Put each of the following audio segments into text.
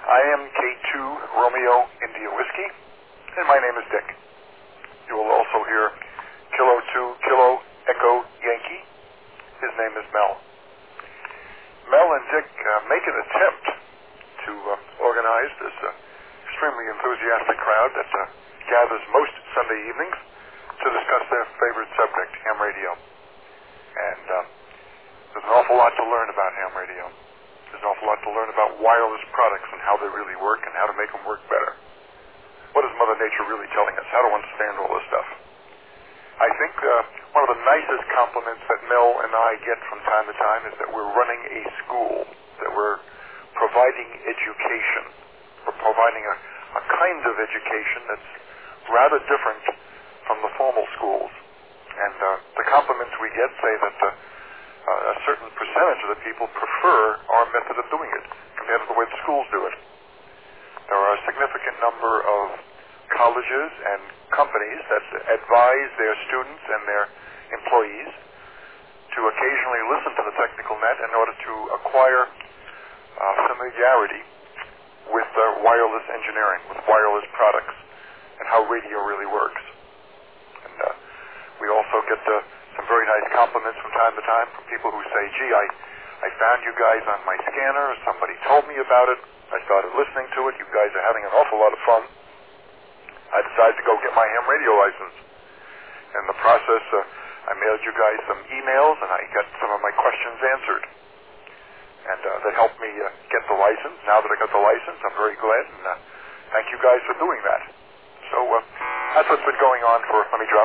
I am K2 Romeo India Whiskey, and my name is Dick. You will also hear Kilo 2 Kilo Echo Yankee. His name is Mel. Mel and Dick make an attempt to organize this extremely enthusiastic crowd that gathers most Sunday evenings to discuss their favorite subject, ham radio. And there's an awful lot to learn about ham radio. There's an awful lot to learn about wireless products and how they really work and how to make them work better. What is Mother Nature really telling us? How to understand all this stuff? I think one of the nicest compliments that Mel and I get from time to time is that we're running a school, that we're providing education. We're providing a kind of education that's rather different from the formal schools. And the compliments we get say that a certain percentage of the people prefer our method of doing it compared to the way the schools do it. There are a significant number of colleges and companies that advise their students and their employees to occasionally listen to the technical net in order to acquire familiarity with wireless engineering, with wireless products, and how radio really works. And we also get some very nice compliments from time to time from people who say, gee, I found you guys on my scanner, somebody told me about it, I started listening to it, you guys are having an awful lot of fun. I decided to go get my ham radio license. In the process, I mailed you guys some emails, and I got some of my questions answered. And that helped me get the license. Now that I got the license, I'm very glad, and thank you guys for doing that. So that's what's been going on for, let me drop,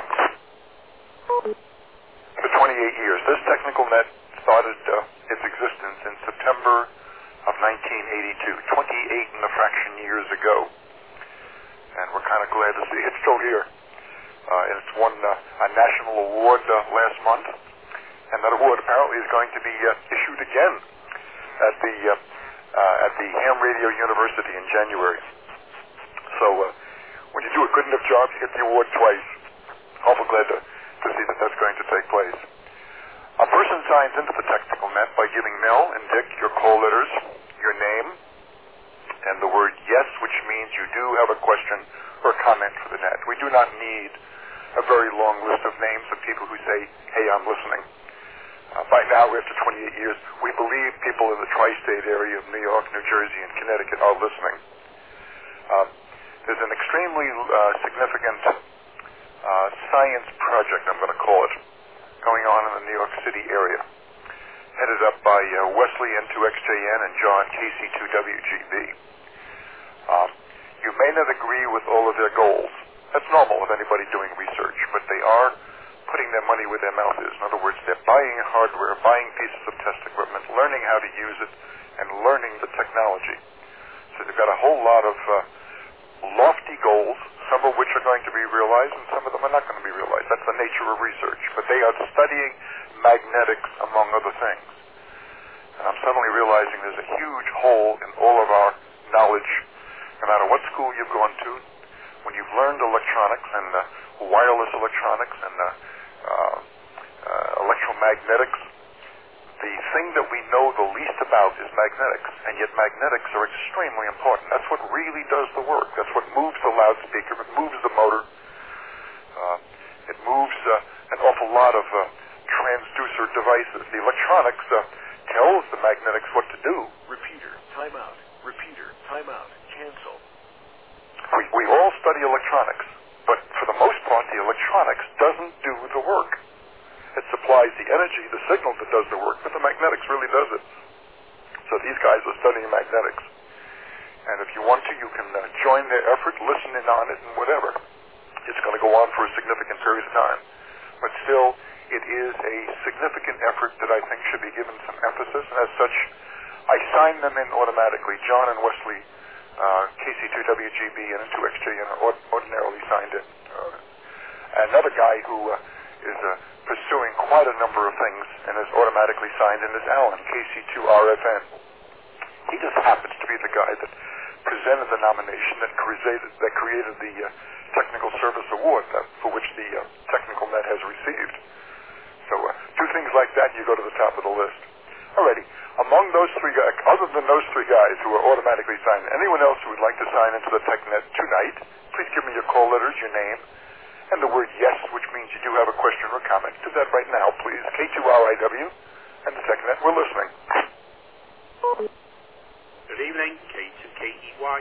for 28 years. This technical net started its existence in September of 1982, 28 and a fraction years ago. And we're kind of glad to see it's still here. And it's won a national award last month, and that award apparently is going to be issued again at the Ham Radio University in January. So when you do a good enough job, you get the award twice. Awful glad to see that that's going to take place. A person signs into the technical net by giving Mel and Dick your call letters, your name, and the word yes, which means you do have a question or a comment for the net. We do not need a very long list of names of people who say, hey, I'm listening. By now, after 28 years, we believe people in the tri-state area of New York, New Jersey, and Connecticut are listening. There's an extremely significant science project, I'm going to call it, going on in the New York City area, headed up by Wesley N2XJN and John KC2WGB. You may not agree with all of their goals. That's normal with anybody doing research, but they are putting their money where their mouth is. In other words, they're buying hardware, buying pieces of test equipment, learning how to use it, and learning the technology. So they've got a whole lot of lofty goals, some of which are going to be realized, and some of them are not going to be realized. That's the nature of research. But they are studying magnetics, among other things. And I'm suddenly realizing there's a huge hole in all of our knowledge, no matter what school you've gone to. When you've learned electronics and wireless electronics and electromagnetics, the thing that we know the least about is magnetics, and yet magnetics are extremely important. That's what really does the work. That's what moves the loudspeaker. It moves the motor. It moves an awful lot of transducer devices. The electronics tells the magnetics what to do. Repeater, timeout. Repeater, timeout. Cancel. We all study electronics, but for the most part, the electronics doesn't do the work. It supplies the energy, the signal that does the work, but the magnetics really does it. So these guys are studying magnetics. And if you want to, you can join their effort, listen in on it, and whatever. It's going to go on for a significant period of time. But still, it is a significant effort that I think should be given some emphasis. And as such, I sign them in automatically. John and Wesley, KC2WGB and N2XJN are ordinarily signed in. Another guy who is pursuing quite a number of things and is automatically signed in is Alan, KC2RFN. He just happens to be the guy that presented the nomination that created the Technical Service Award for which the Technical Net has received. So do things like that, you go to the top of the list. Alrighty. Among those three guys, other than those three guys who are automatically signed, anyone else who would like to sign into the TechNet tonight, please give me your call letters, your name, and the word yes, which means you do have a question or comment. Do that right now, please. K2RIW and the TechNet. We're listening. Good evening, K2KEY.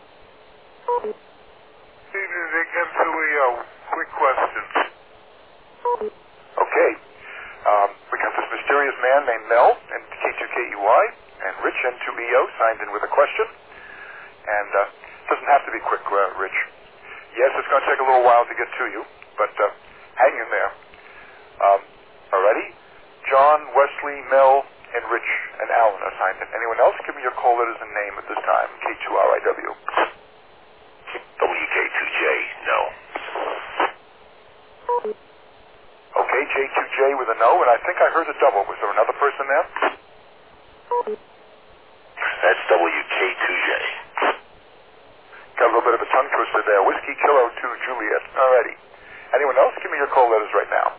Evening, M2EO. Quick question. Okay. We got this mysterious man named Mel and K2KEY, and Rich N2EO signed in with a question. And it doesn't have to be quick, Rich. Yes, it's going to take a little while to get to you, but hang in there. Alrighty? John, Wesley, Mel, and Rich and Alan are signed in. Anyone else? Give me your call letters and name at this time. K2RIW. WK2J, no. Okay, J2J with a no, and I think I heard a double. Was there another person there? That's WK2J. Got a little bit of a tongue twister there. Whiskey Kilo 2 Juliet. Alrighty. Anyone else? Give me your call letters right now.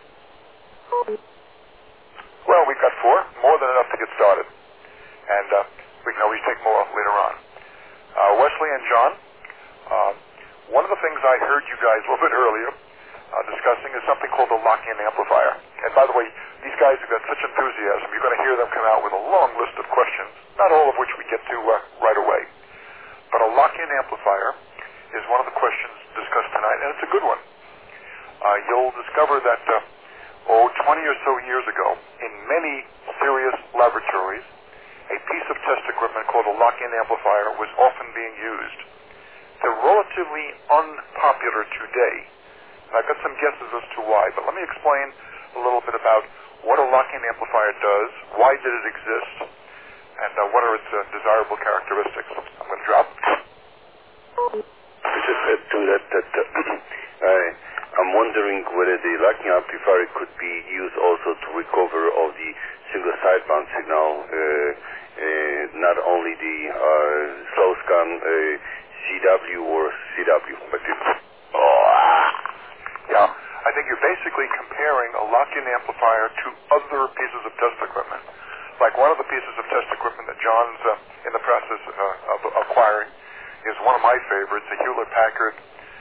Well, we've got 4. More than enough to get started. And we can always take more later on. Wesley and John, one of the things I heard you guys a little bit earlier discussing is something called a lock-in amplifier. And by the way, these guys have got such enthusiasm, you're going to hear them come out with a long list of questions, not all of which we get to right away. But a lock-in amplifier is one of the questions discussed tonight, and it's a good one. You'll discover that, 20 or so years ago, in many serious laboratories, a piece of test equipment called a lock-in amplifier was often being used. They're relatively unpopular today. I've got some guesses as to why, but let me explain a little bit about what a lock-in amplifier does, why did it exist, and what are its desirable characteristics. I'm going to drop. I'm wondering whether the locking amplifier could be used also to recover of the single sideband signal, not only the slow scan CW or CW. Yeah, I think you're basically comparing a lock-in amplifier to other pieces of test equipment. Like one of the pieces of test equipment that John's in the process of acquiring is one of my favorites, a Hewlett-Packard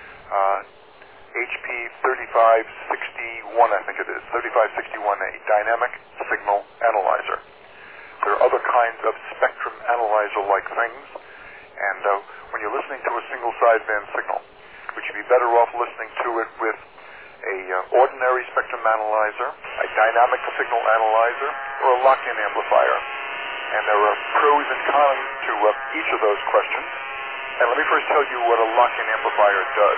HP 3561, I think it is, 3561A, Dynamic Signal Analyzer. There are other kinds of spectrum analyzer-like things, and when you're listening to a single sideband signal, would you be better off listening to it with a ordinary spectrum analyzer, a dynamic signal analyzer, or a lock-in amplifier? And there are pros and cons to each of those questions. And let me first tell you what a lock-in amplifier does.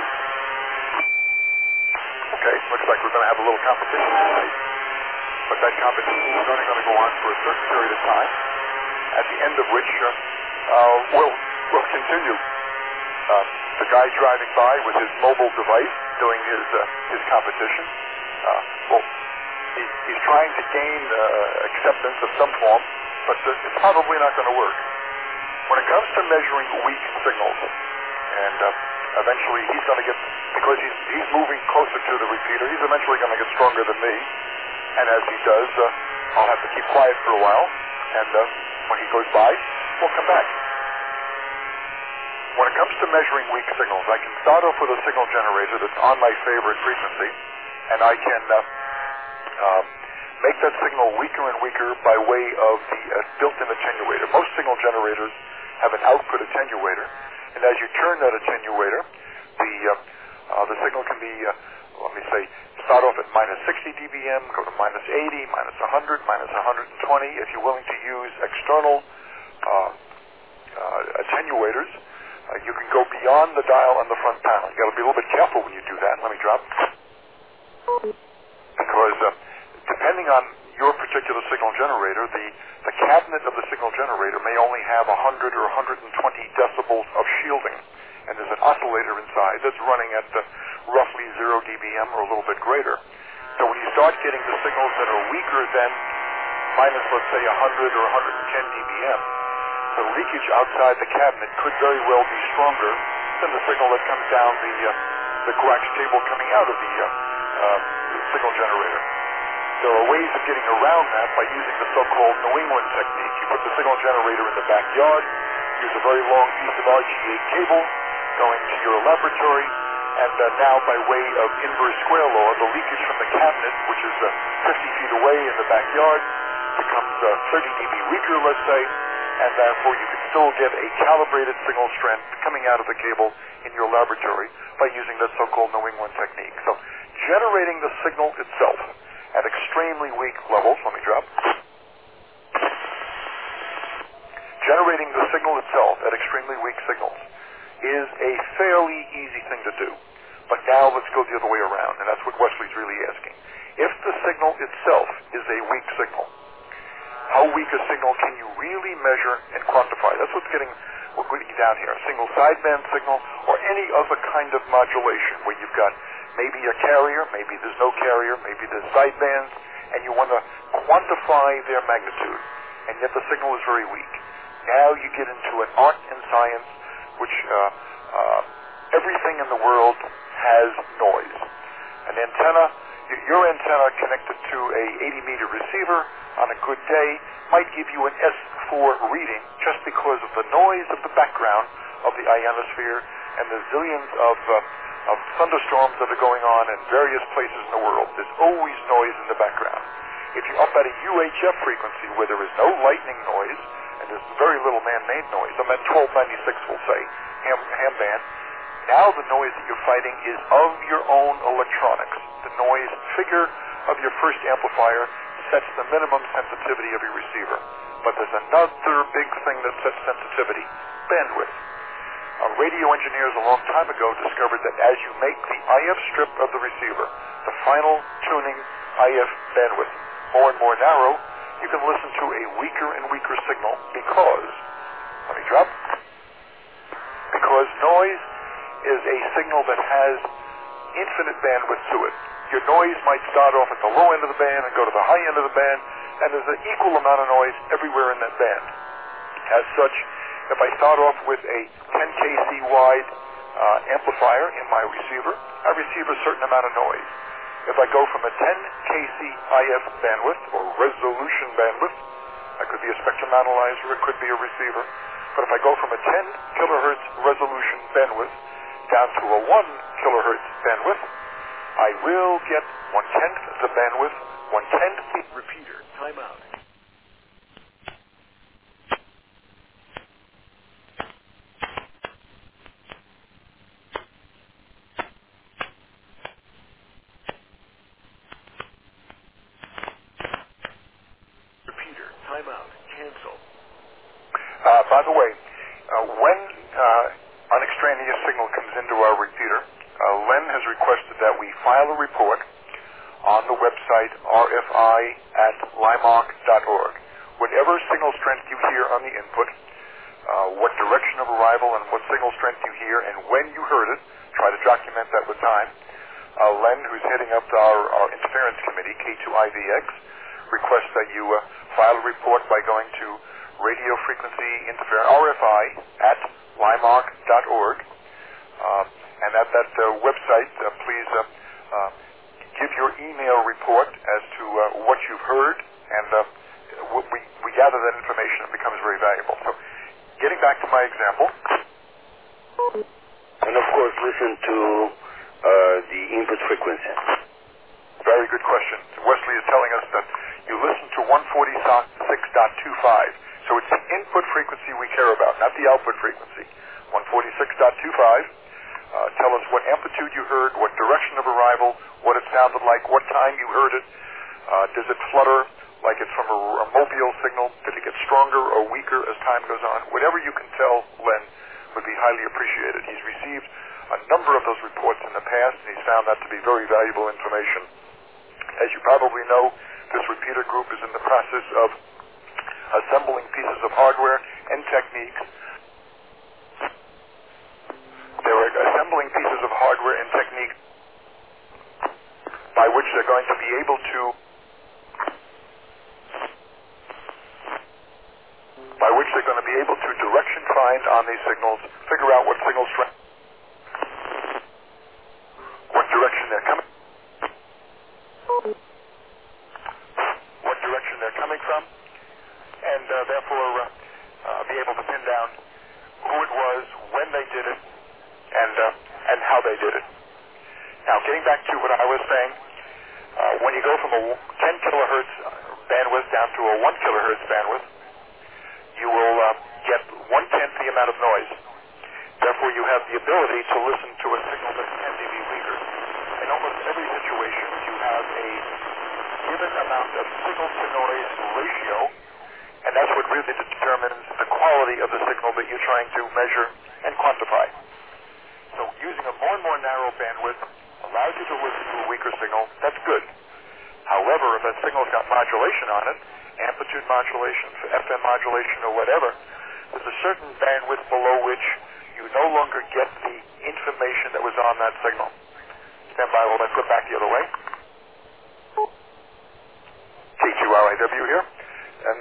Okay, looks like we're going to have a little competition tonight. But that competition is only going to go on for a certain period of time, at the end of which we'll continue. The guy driving by with his mobile device doing his competition, he's trying to gain acceptance of some form, but it's probably not going to work. When it comes to measuring weak signals, and eventually he's going to get, because he's moving closer to the repeater, he's eventually going to get stronger than me, and as he does, I'll have to keep quiet for a while, and when he goes by, we'll come back. When it comes to measuring weak signals, I can start off with a signal generator that's on my favorite frequency, and I can make that signal weaker and weaker by way of the built-in attenuator. Most signal generators have an output attenuator, and as you turn that attenuator, the signal can be, start off at minus 60 dBm, go to minus 80, minus 100, minus 120. If you're willing to use external attenuators, you can go beyond the dial on the front panel. You got to be a little bit careful when you do that. Let me drop. Because depending on your particular signal generator, the cabinet of the signal generator may only have 100 or 120 decibels of shielding. And there's an oscillator inside that's running at roughly 0 dBm or a little bit greater. So when you start getting the signals that are weaker than minus, let's say, 100 or 110 dBm, the leakage outside the cabinet could very well be stronger than the signal that comes down the coax cable coming out of the signal generator. there are ways of getting around that by using the so-called New England technique. You put the signal generator in the backyard, use a very long piece of RGA cable going to your laboratory, and now by way of inverse square law, the leakage from the cabinet, which is 50 feet away in the backyard, becomes 30 dB weaker, let's say, and therefore you can still get a calibrated signal strength coming out of the cable in your laboratory by using that so-called New England technique. So generating the signal itself at extremely weak levels, let me drop. Generating the signal itself at extremely weak signals is a fairly easy thing to do. But now let's go the other way around, and that's what Wesley's really asking. If the signal itself is a weak signal, how weak a signal can you really measure and quantify? That's what's getting down here. A single sideband signal or any other kind of modulation where you've got maybe a carrier, maybe there's no carrier, maybe there's sidebands, and you want to quantify their magnitude, and yet the signal is very weak. Now you get into an art and science which everything in the world has noise. An antenna, your antenna connected to a 80-meter receiver on a good day might give you an S4 reading just because of the noise of the background of the ionosphere and the zillions of thunderstorms that are going on in various places in the world. There's always noise in the background. If you're up at a UHF frequency where there is no lightning noise and there's very little man-made noise, I'm at 1296, we'll say, ham band, now the noise that you're fighting is of your own electronics. The noise figure of your first amplifier sets the minimum sensitivity of your receiver. But there's another big thing that sets sensitivity, bandwidth. Radio engineers a long time ago discovered that as you make the IF strip of the receiver, the final tuning IF bandwidth, more and more narrow, you can listen to a weaker and weaker signal because, let me drop, because noise is a signal that has infinite bandwidth to it. Your noise might start off at the low end of the band and go to the high end of the band, and there's an equal amount of noise everywhere in that band. As such, if I start off with a 10 kC wide amplifier in my receiver, I receive a certain amount of noise. If I go from a 10 kC IF bandwidth or resolution bandwidth, that could be a spectrum analyzer, it could be a receiver, but if I go from a 10 kilohertz resolution bandwidth down to a 1 kilohertz bandwidth, I will get 1/10 the bandwidth, 1/10 Repeater, timeout. Repeater, timeout, cancel. By the way, when an extraneous signal comes into our repeater, Len has requested that we file a report on the website rfi@limark.org. Whatever signal strength you hear on the input, what direction of arrival and what signal strength you hear and when you heard it, try to document that with time. Len, who's heading up our interference committee, K2IVX, requests that you file a report by going to radio frequency interference, rfi@limark.org. And at that website, please give your email report as to what you've heard, and we gather that information. It becomes very valuable. So, getting back to my example. And of course, listen to the input frequency. Very good question. Wesley is telling us that you listen to 146.25. So it's the input frequency we care about, not the output frequency. 146.25. Tell us what amplitude you heard, what direction of arrival, what it sounded like, what time you heard it. Does it flutter like it's from a mobile signal? Did it get stronger or weaker as time goes on? Whatever you can tell Len would be highly appreciated. He's received a number of those reports in the past, and he's found that to be very valuable information. As you probably know, this repeater group is in the process of assembling pieces of hardware and techniques. They're assembling pieces of hardware and techniques by which they're going to be able to direction find on these signals, figure out what signal strength, what direction they're coming. be able to pin down who it was, when they did it, and how they did it. Now, getting back to what I was saying, when you go from a 10 kilohertz bandwidth down to a 1 kilohertz bandwidth, you will get 1/10 the amount of noise. Therefore, you have the ability to listen to a signal that's 10 dB weaker. In almost every situation, you have a given amount of signal-to-noise ratio, and that's what really determines the quality of the signal that you're trying to measure and quantify. So using a more and more narrow bandwidth allows you to listen to a weaker signal. That's good. However, if that signal's got modulation on it, amplitude modulation, FM modulation, or whatever, there's a certain bandwidth below which you no longer get the information that was on that signal. Stand by while I flip back the other way. KQRIW here. And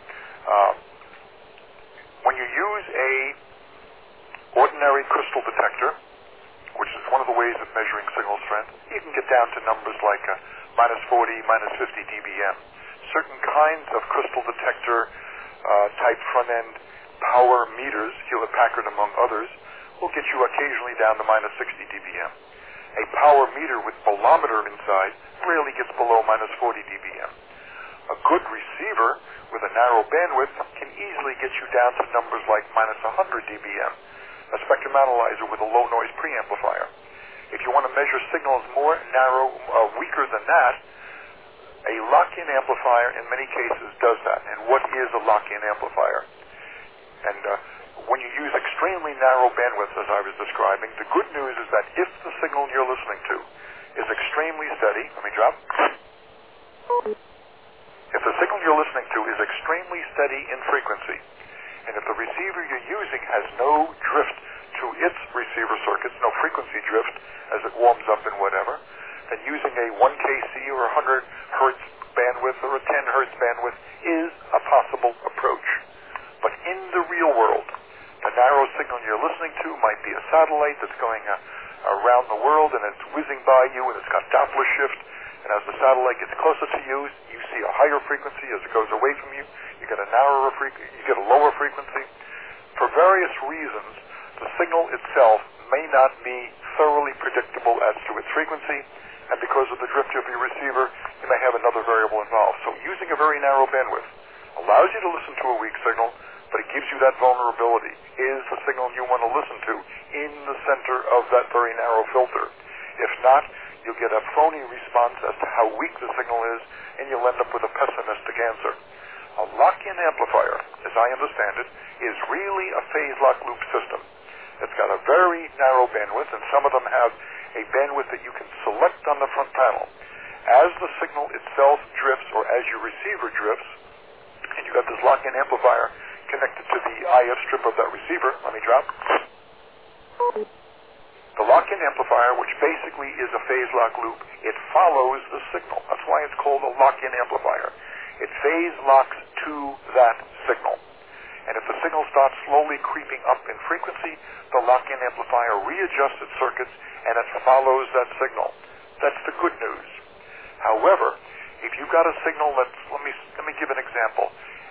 when you use a ordinary crystal detector, which is one of the ways of measuring signal strength, you can get down to numbers like -40, -50 dBm. Certain kinds of crystal detector type front-end power meters, Hewlett-Packard among others, will get you occasionally down to -60 dBm. A power meter with bolometer inside rarely gets below -40 dBm. A good receiver with a narrow bandwidth can easily get you down to numbers like -100 dBm. A spectrum analyzer with a low noise preamplifier. If you want to measure signals more narrow, weaker than that, a lock-in amplifier in many cases does that. And what is a lock-in amplifier? And when you use extremely narrow bandwidths, as I was describing, the good news is that if the signal you're listening to is extremely steady, let me drop. If the signal you're listening to is extremely steady in frequency, and if the receiver you're using has no drift to its receiver circuits, no frequency drift as it warms up and whatever, then using a 1 kC or 100 hertz bandwidth or a 10 hertz bandwidth is a possible approach. But in the real world, the narrow signal you're listening to might be a satellite that's going around the world and it's whizzing by you and it's got Doppler shift, and as the satellite gets closer to you, you see a higher frequency. As it goes away from you, you get a narrower frequency, you get a lower frequency. For various reasons, the signal itself may not be thoroughly predictable as to its frequency, and because of the drift of your receiver, you may have another variable involved. So using a very narrow bandwidth allows you to listen to a weak signal, but it gives you that vulnerability. Is the signal you want to listen to in the center of that very narrow filter? If not, you'll get a phony response as to how weak the signal is, and you'll end up with a pessimistic answer. A lock-in amplifier, as I understand it, is really a phase lock loop system. It's got a very narrow bandwidth, and some of them have a bandwidth that you can select on the front panel. As the signal itself drifts, or as your receiver drifts, and you've got this lock-in amplifier connected to the IF strip of that receiver, let me drop. The lock-in amplifier, which basically is a phase lock loop, it follows the signal. That's why it's called a lock-in amplifier. It phase locks to that signal. And if the signal starts slowly creeping up in frequency, the lock-in amplifier readjusts its circuits and it follows that signal. That's the good news. However, if you've got a signal that's, let me give an example.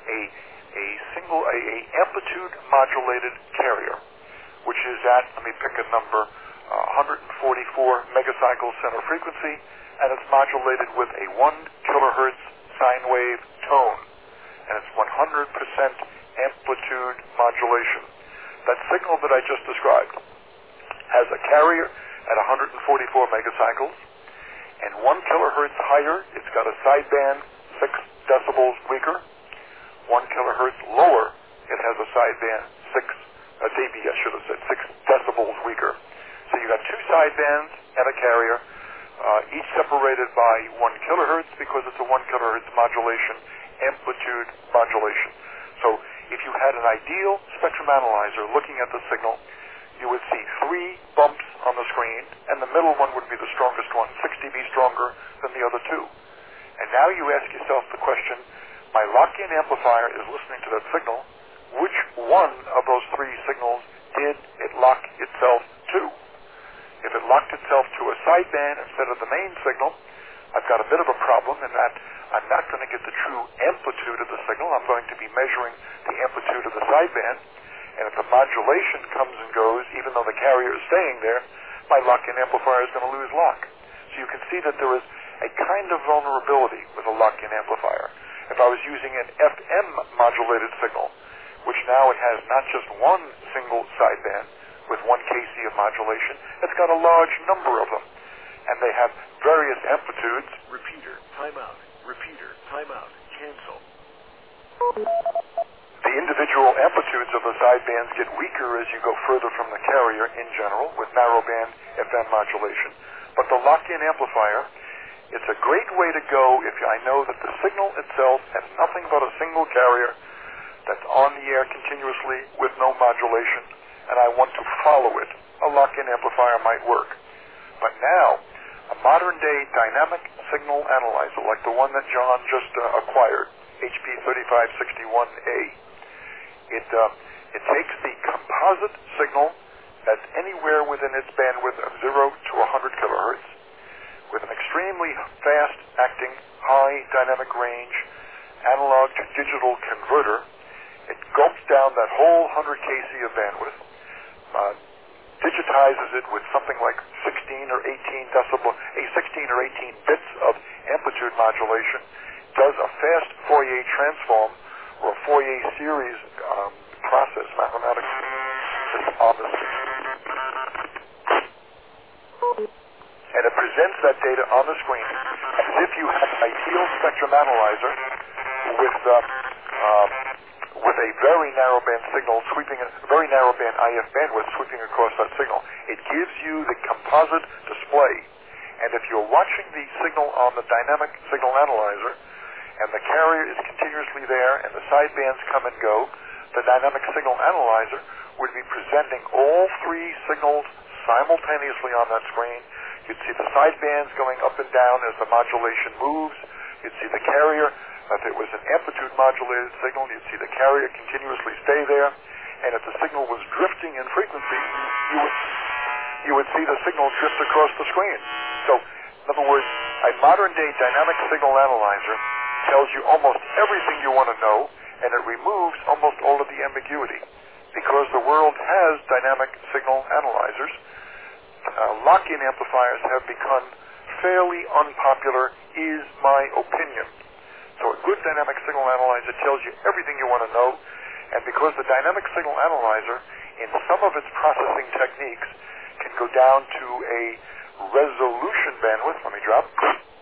A amplitude modulated carrier, which is at, let me pick a number, 144 megacycles center frequency, and it's modulated with a 1 kilohertz sine wave tone, and it's 100% amplitude modulation. That signal that I just described has a carrier at 144 megacycles, and 1 kilohertz higher, it's got a sideband 6 decibels weaker. 1 kilohertz lower, it has a sideband 6 dB, I should have said, 6 decibels weaker. So you got 2 sidebands and a carrier, each separated by 1 kilohertz because it's a 1 kilohertz modulation, amplitude modulation. So if you had an ideal spectrum analyzer looking at the signal, you would see 3 bumps on the screen, and the middle one would be the strongest one, 6 dB stronger than the other 2. And now you ask yourself the question, my lock-in amplifier is listening to that signal, which one of those 3 signals did it lock itself to? If it locked itself to a sideband instead of the main signal, I've got a bit of a problem in that I'm not going to get the true amplitude of the signal. I'm going to be measuring the amplitude of the sideband. And if the modulation comes and goes, even though the carrier is staying there, my lock-in amplifier is going to lose lock. So you can see that there is a kind of vulnerability with a lock-in amplifier. If I was using an FM modulated signal, which now it has not just one single sideband with 1 kc of modulation, it's got a large number of them. And they have various amplitudes. Repeater, timeout. Repeater, timeout. Cancel. The individual amplitudes of the sidebands get weaker as you go further from the carrier in general with narrowband FM modulation. But the lock-in amplifier, it's a great way to go if I know that the signal itself has nothing but a single carrier that's on the air continuously with no modulation, and I want to follow it. A lock-in amplifier might work. But now, a modern-day dynamic signal analyzer, like the one that John just acquired, HP 3561A, it takes the composite signal that's anywhere within its bandwidth of 0 to 100 kilohertz with an extremely fast-acting, high dynamic range analog to digital converter. It gulps down that whole 100 kc of bandwidth, digitizes it with something like 16 or 18 bits of amplitude modulation, does a fast Fourier transform or a Fourier series process, mathematics, on the screen. And it presents that data on the screen as if you had an ideal spectrum analyzer with a very narrowband signal sweeping, very narrowband IF bandwidth sweeping across that signal. It gives you the composite display. And if you're watching the signal on the dynamic signal analyzer, and the carrier is continuously there, and the sidebands come and go, the dynamic signal analyzer would be presenting all 3 signals simultaneously on that screen. You'd see the sidebands going up and down as the modulation moves. You'd see the carrier. If it was an amplitude modulated signal, you'd see the carrier continuously stay there. And if the signal was drifting in frequency, you would see the signal drift across the screen. So, in other words, a modern-day dynamic signal analyzer tells you almost everything you want to know, and it removes almost all of the ambiguity. Because the world has dynamic signal analyzers, lock-in amplifiers have become fairly unpopular, is my opinion. So a good dynamic signal analyzer tells you everything you want to know, and because the dynamic signal analyzer, in some of its processing techniques, can go down to a resolution bandwidth, let me drop.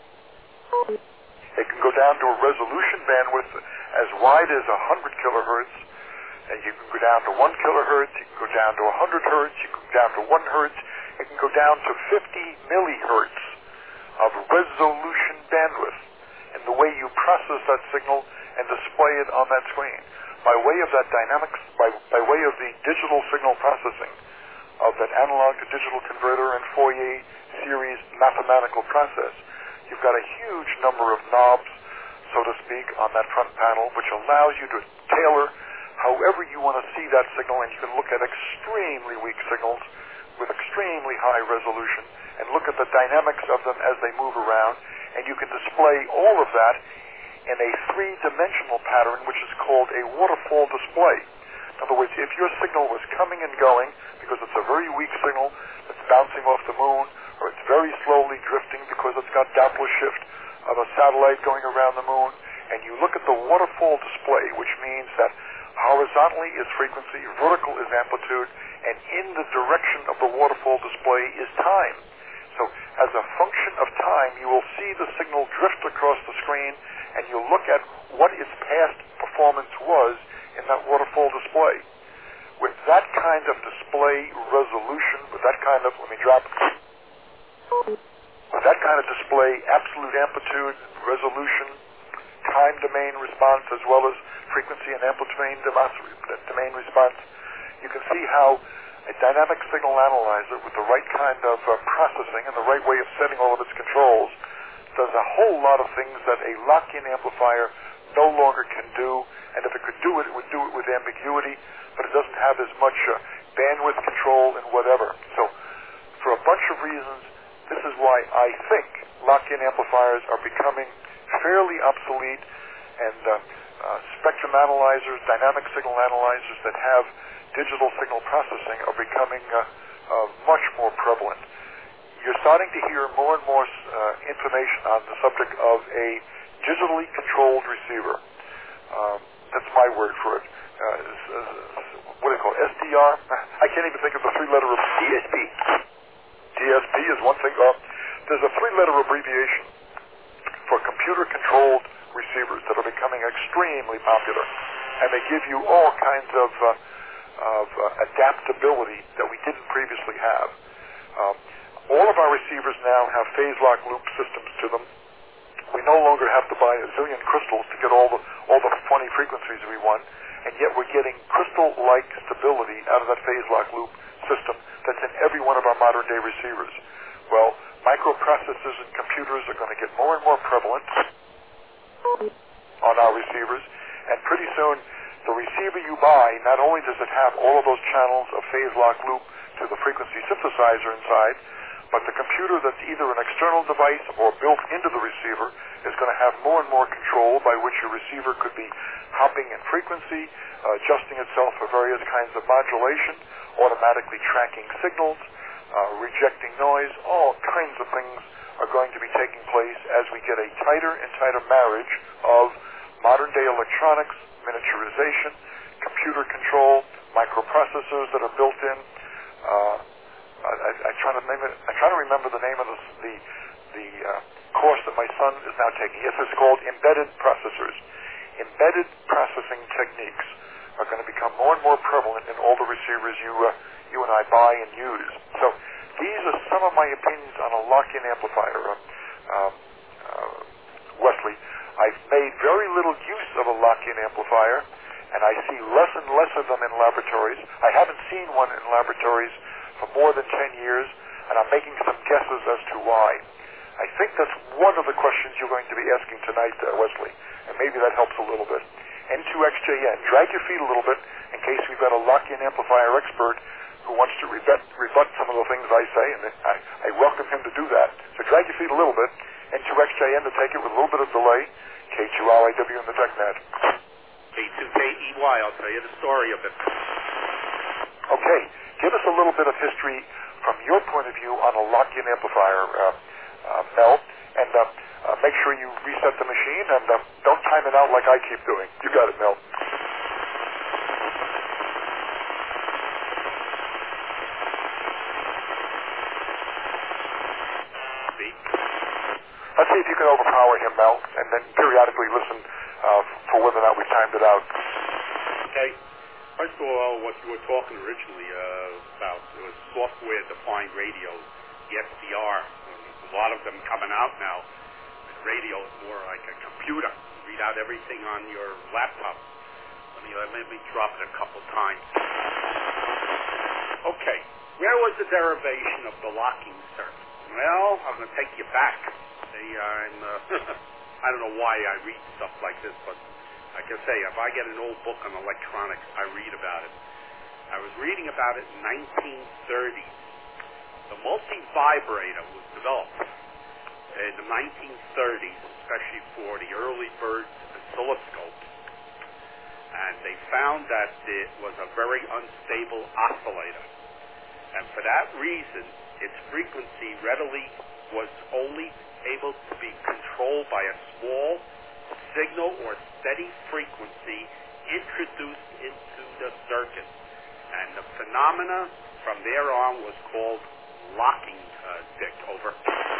It can go down to a resolution bandwidth as wide as 100 kilohertz, and you can go down to 1 kilohertz, you can go down to 100 hertz, you can go down to 1 hertz, it can go down to 50 millihertz of resolution bandwidth in the way you process that signal and display it on that screen. By way of that dynamics, by way of the digital signal processing of that analog to digital converter and Fourier series mathematical process, you've got a huge number of knobs, so to speak, on that front panel, which allows you to tailor however you want to see that signal, and you can look at extremely weak signals with extremely high resolution and look at the dynamics of them as they move around, and you can display all of that in a 3-dimensional pattern, which is called a waterfall display. In other words, if your signal was coming and going because it's a very weak signal that's bouncing off the moon, or it's very slowly drifting because it's got Doppler shift of a satellite going around the moon, and you look at the waterfall display, which means that horizontally is frequency, vertical is amplitude, and in the direction of the waterfall display is time. So as a function of time, you will see the signal drift across the screen, and you'll look at what its past performance was in that waterfall display. With that kind of display resolution, with that kind of, with that kind of display, absolute amplitude, resolution, time domain response, as well as frequency and amplitude domain response, you can see how a dynamic signal analyzer with the right kind of processing and the right way of setting all of its controls does a whole lot of things that a lock-in amplifier no longer can do, and if it could do it, it would do it with ambiguity, but it doesn't have as much bandwidth control and whatever. So for a bunch of reasons, this is why I think lock-in amplifiers are becoming fairly obsolete, and spectrum analyzers, dynamic signal analyzers that have digital signal processing are becoming much more prevalent. You're starting to hear more and more information on the subject of a digitally controlled receiver. That's my word for it. What do they call it? SDR? I can't even think of the three-letter DSP. DSP is one thing. There's a three-letter abbreviation for computer-controlled receivers that are becoming extremely popular, and they give you all kinds of adaptability that we didn't previously have. All of our receivers now have phase-lock loop systems to them. We no longer have to buy a zillion crystals to get all the funny frequencies we want, and yet we're getting crystal-like stability out of that phase-lock loop system that's in every one of our modern-day receivers. Well, microprocessors and computers are going to get more and more prevalent on our receivers, and pretty soon the receiver you buy, not only does it have all of those channels of phase-lock loop to the frequency synthesizer inside, but the computer that's either an external device or built into the receiver is going to have more and more control by which your receiver could be hopping in frequency, adjusting itself for various kinds of modulation, automatically tracking signals, rejecting noise. All kinds of things are going to be taking place as we get a tighter and tighter marriage of modern-day electronics, miniaturization, computer control, microprocessors that are built in. I'm trying to remember the name of the course that my son is now taking. It's called embedded processors. Embedded processing techniques are going to become more and more prevalent in all the receivers you and I buy and use. So these are some of my opinions on a lock-in amplifier. Wesley, I've made very little use of a lock-in amplifier, and I see less and less of them in laboratories. I haven't seen one in laboratories for more than 10 years, and I'm making some guesses as to why. I think that's one of the questions you're going to be asking tonight, Wesley, and maybe that helps a little bit. N2XJN, drag your feet a little bit in case we've got a lock-in amplifier expert who wants to rebut some of the things I say, and I welcome him to do that. So drag your feet a little bit. N2XJN to take it with a little bit of delay. K2RIW in the TechNet. K2KEY, I'll tell you the story of it. Okay, give us a little bit of history from your point of view on a lock-in amplifier, Mel, and make sure you reset the machine, and don't time it out like I keep doing. You got it, Mel. Let's see if you can overpower him, Mel, and then periodically listen for whether or not we've timed it out. Okay. First of all, what you were talking originally about was software-defined radios, the SDR. A lot of them coming out now. The radio is more like a computer. You read out everything on your laptop. Let me drop it a couple times. Okay. Where was the derivation of the locking circuit? Well, I'm going to take you back. I don't know why I read stuff like this, but like I say, if I get an old book on electronics, I read about it. I was reading about it in 1930. The multi-vibrator was developed in the 1930s, especially for the early bird oscilloscopes. And they found that it was a very unstable oscillator. And for that reason, its frequency readily was only able to be controlled by a small signal or steady frequency introduced into the circuit. And the phenomena from there on was called locking, Dick. Over.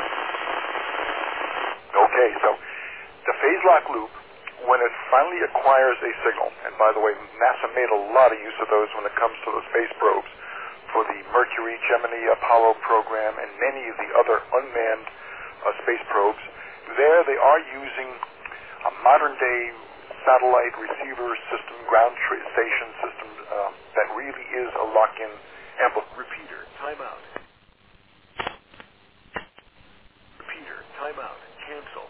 Okay, so the phase lock loop, when it finally acquires a signal, and by the way, NASA made a lot of use of those when it comes to the space probes for the Mercury, Gemini, Apollo program, and many of the other unmanned space probes. There they are using a modern-day satellite receiver system, ground station system that really is a lock-in amplifier. Repeater, timeout. Repeater, timeout. Cancel.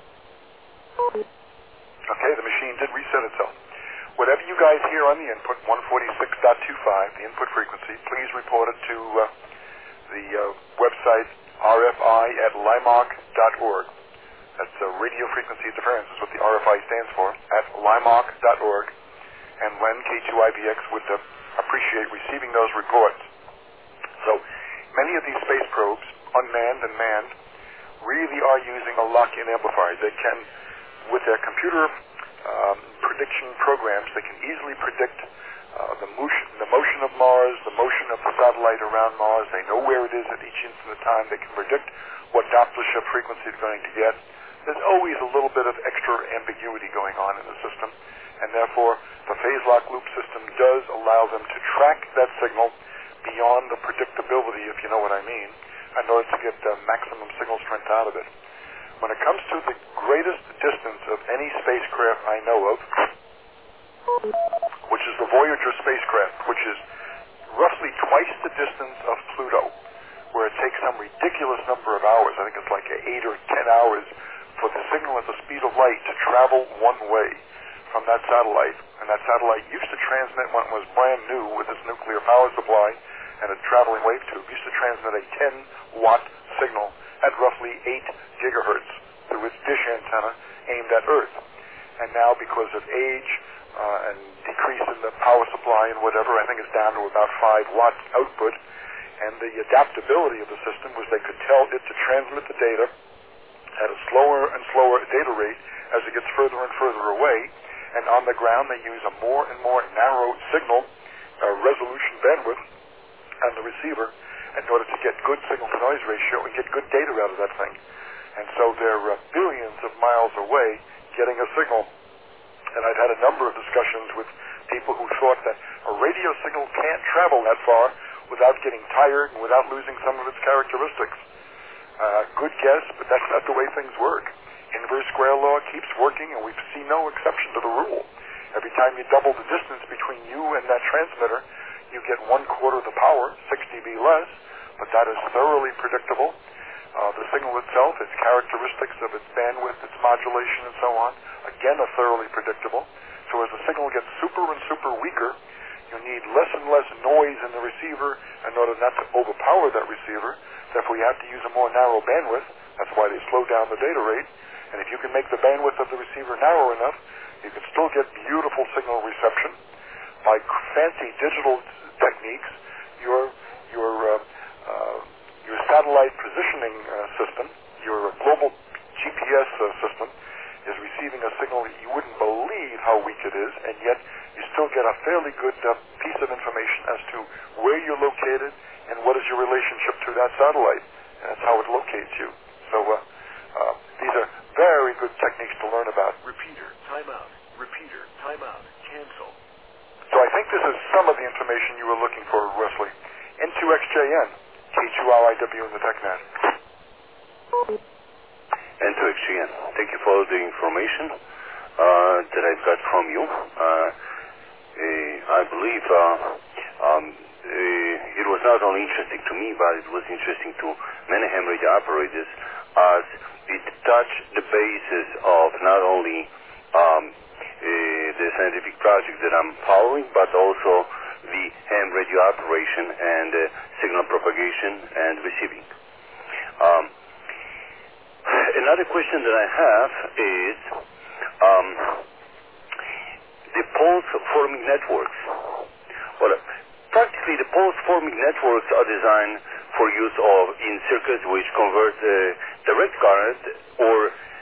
Okay, the machine did reset itself. Whatever you guys hear on the input, 146.25, the input frequency, please report it to the website rfi@limarc.org. That's radio frequency interference is what the RFI stands for, at limac.org. And Len, K2IBX, would appreciate receiving those reports. So many of these space probes, unmanned and manned, really are using a lock-in amplifier. They can, with their computer prediction programs, they can easily predict the motion of Mars, the motion of the satellite around Mars. They know where it is at each instant of time. They can predict what Doppler shift frequency it's going to get. There's always a little bit of extra ambiguity going on in the system, and therefore the phase lock loop system does allow them to track that signal beyond the predictability, if you know what I mean, in order to get maximum signal strength out of it. When it comes to the greatest distance of any spacecraft I know of, which is the Voyager spacecraft, which is roughly twice the distance of Pluto, where it takes some ridiculous number of hours, I think it's like 8 or 10 hours, for the signal at the speed of light to travel one way from that satellite. And that satellite used to transmit, when it was brand new with its nuclear power supply and a traveling wave tube, used to transmit a 10-watt signal at roughly 8 gigahertz through its dish antenna aimed at Earth. And now, because of age and decrease in the power supply and whatever, I think it's down to about 5 watts output. And the adaptability of the system was they could tell it to transmit the data at a slower and slower data rate as it gets further and further away. And on the ground, they use a more and more narrow signal resolution bandwidth on the receiver in order to get good signal-to-noise ratio and get good data out of that thing. And so they're billions of miles away getting a signal. And I've had a number of discussions with people who thought that a radio signal can't travel that far without getting tired and without losing some of its characteristics. Good guess, but that's not the way things work. Inverse square law keeps working, and we see no exception to the rule. Every time you double the distance between you and that transmitter, you get 1/4 the power, 6 dB less, but that is thoroughly predictable. The signal itself, its characteristics of its bandwidth, its modulation, and so on, again, are thoroughly predictable. So as the signal gets super and super weaker, you need less and less noise in the receiver in order not to overpower that receiver. Therefore, you have to use a more narrow bandwidth. That's why they slow down the data rate. And if you can make the bandwidth of the receiver narrow enough, you can still get beautiful signal reception. By fancy digital techniques, your satellite positioning system, your global GPS system, is receiving a signal that you wouldn't believe how weak it is, and yet you still get a fairly good piece of information as to where you're located and what is your relationship to that satellite. And that's how it locates you. So these are very good techniques to learn about. Repeater, timeout. Repeater, timeout. Cancel. So I think this is some of the information you were looking for, Wesley. N2XJN, K2RIW in the TechNet. N2XJN, thank you for all the information that I've got from you. I believe it was not only interesting to me, but it was interesting to many ham radio operators, as it touched the basis of not only the scientific project that I'm following, but also the ham radio operation and signal propagation and receiving. Another question that I have is the pulse-forming networks. Well, practically the pulse-forming networks are designed for use in circuits which convert direct current or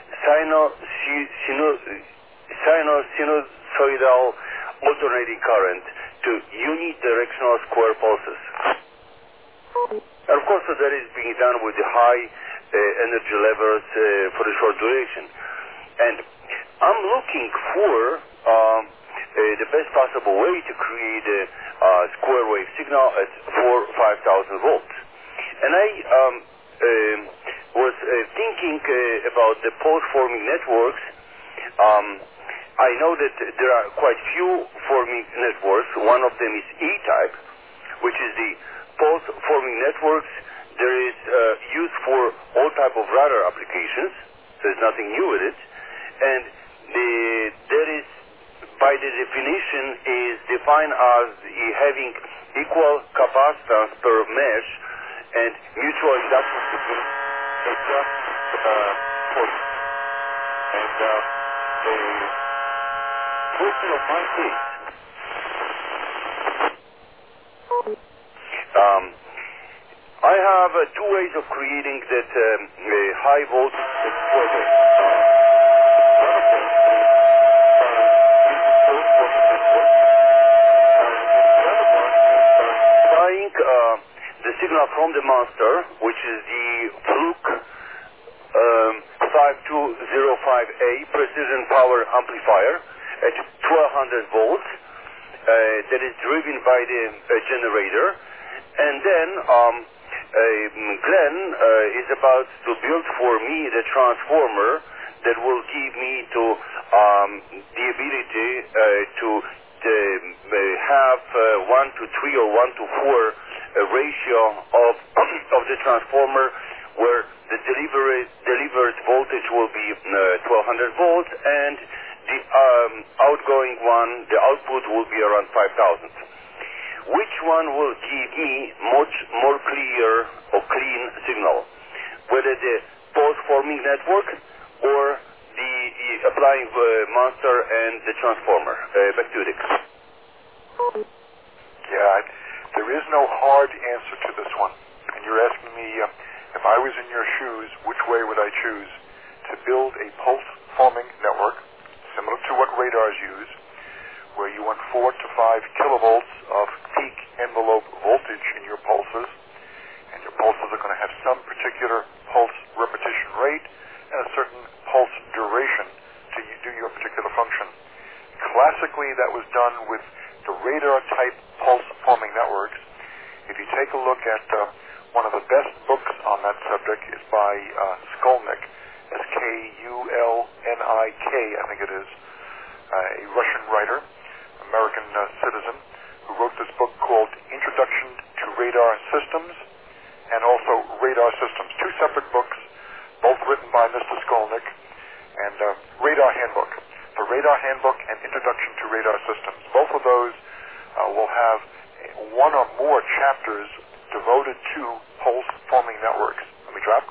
sinusoidal alternating current to unidirectional square pulses. And of course, that is being done with the high energy levels for a short duration. And I'm looking for the best possible way to create a square wave signal at 4,000-5,000 volts. And I was thinking about the pulse-forming networks. I know that there are quite few forming networks. One of them is E-type, which is the pulse-forming networks. There is used for all type of radar applications. There's nothing new with it. And that is, by the definition, is defined as having equal capacitance per mesh and mutual inductance between forces. And a question of mine, please. I have two ways of creating that high voltage exposure. One of them applying the signal from the master, which is the Fluke 5205A precision power amplifier at 1200 volts that is driven by the generator. And then Glenn is about to build for me the transformer that will give me to the ability to have 1 to 3 or 1 to 4 ratio of the transformer, where the delivered voltage will be 1200 volts and the outgoing one, the output will be around 5000. Which one will give me much more clear or clean signal? Whether the pulse forming network or the applying master and the transformer? Back to Dick. Yeah, there is no hard answer to this one. And you're asking me, if I was in your shoes, which way would I choose? To build a pulse forming network, similar to what radars use, where you want 4 to 5 kilovolts of peak envelope voltage in your pulses, and your pulses are going to have some particular pulse repetition rate and a certain pulse duration to do your particular function. Classically, that was done with the radar-type pulse-forming networks. If you take a look at one of the best books on that subject is by Skolnick, Skulnik, I think it is, a Russian writer, American citizen, who wrote this book called Introduction to Radar Systems and also Radar Systems. Two separate books, both written by Mr. Skolnick, and Radar Handbook. The Radar Handbook and Introduction to Radar Systems. Both of those will have one or more chapters devoted to pulse-forming networks. Let me drop.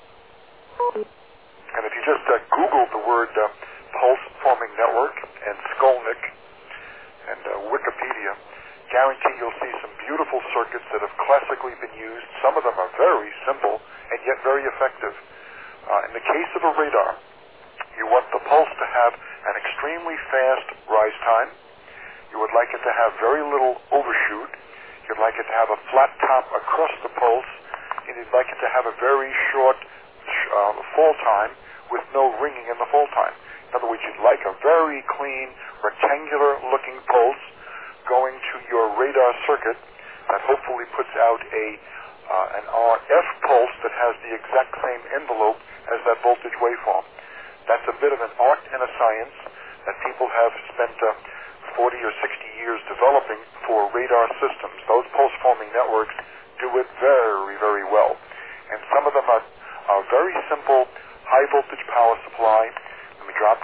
And if you just Google the word pulse-forming network and Skolnick and Wikipedia, guarantee you'll see some beautiful circuits that have classically been used. Some of them are very simple and yet very effective. In the case of a radar, you want the pulse to have an extremely fast rise time. You would like it to have very little overshoot. You'd like it to have a flat top across the pulse, and you'd like it to have a very short fall time with no ringing in the fall time. In other words, you'd like a very clean, rectangular-looking pulse going to your radar circuit that hopefully puts out an RF pulse that has the exact same envelope as that voltage waveform. That's a bit of an art and a science that people have spent 40 or 60 years developing for radar systems. Those pulse-forming networks do it very, very well. And some of them are very simple high-voltage power supply. Let me drop.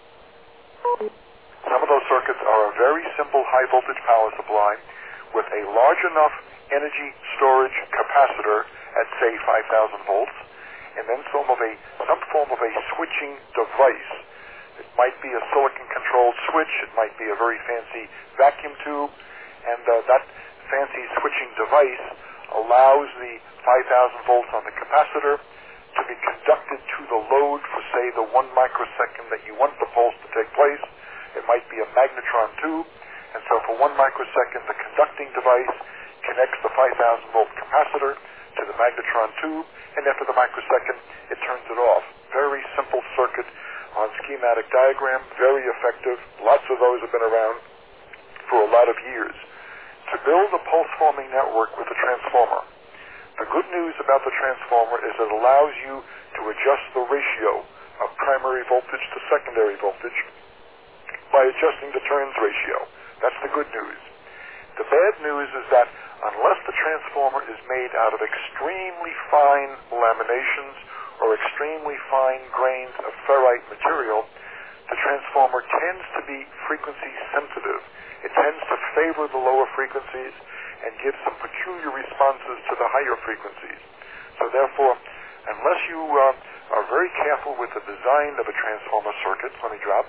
Some of those circuits are a very simple high-voltage power supply with a large enough energy storage capacitor at, say, 5,000 volts, and then some form of a switching device. It might be a silicon-controlled switch. It might be a very fancy vacuum tube, and that fancy switching device allows the 5,000 volts on the capacitor to be conducted to the load for, say, the 1 microsecond that you want the pulse to take place. It might be a magnetron tube, and so for 1 microsecond, the conducting device connects the 5,000 volt capacitor to the magnetron tube, and after the microsecond, it turns it off. Very simple circuit on schematic diagram, very effective. Lots of those have been around for a lot of years. To build a pulse-forming network with a transformer, the good news about the transformer is it allows you to adjust the ratio of primary voltage to secondary voltage by adjusting the turns ratio. That's the good news. The bad news is that unless the transformer is made out of extremely fine laminations or extremely fine grains of ferrite material, the transformer tends to be frequency sensitive. It tends to favor the lower frequencies and give some peculiar responses to the higher frequencies. So therefore, unless you are very careful with the design of a transformer circuit, let me drop,